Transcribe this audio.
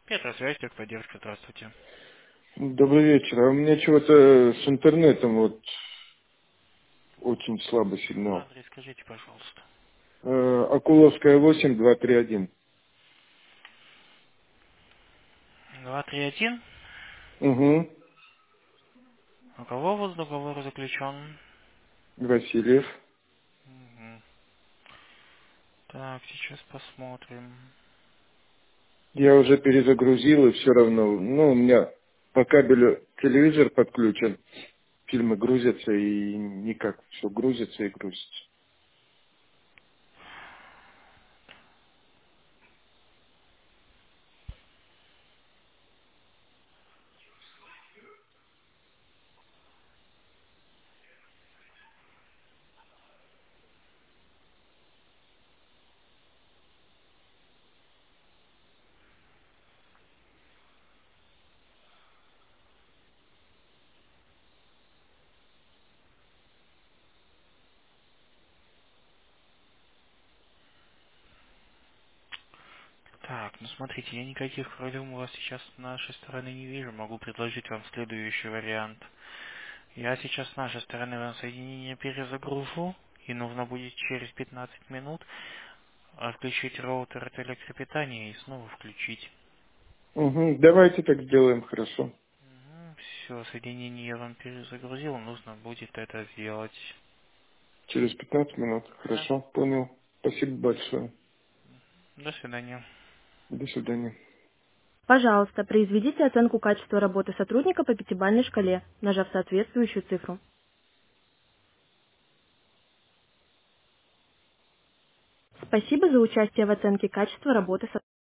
Петросвязь, техподдержка, здравствуйте. Добрый вечер. А у меня чего-то с интернетом вот очень слабый сигнал. Адрес скажите, пожалуйста. Акуловская 8, 231. 231. Угу. У кого у вас договор заключен? Васильев. Мгм. Так, сейчас посмотрим. Я уже перезагрузил, и все равно, ну, у меня по кабелю телевизор подключен, фильмы грузятся, и никак все грузится и грузится. Так, ну смотрите, я никаких проблем у вас сейчас с нашей стороны не вижу. Могу предложить вам следующий вариант. Я сейчас с нашей стороны вам соединение перезагружу, и нужно будет через 15 минут отключить роутер от электропитания и снова включить. Угу. Давайте так сделаем, хорошо. Все, соединение я вам перезагрузил, нужно будет это сделать. Через 15 минут. Да. Хорошо, понял. Спасибо большое. До свидания. До свидания. Пожалуйста, произведите оценку качества работы сотрудника по пятибалльной шкале, нажав соответствующую цифру. Спасибо за участие в оценке качества работы сотрудника.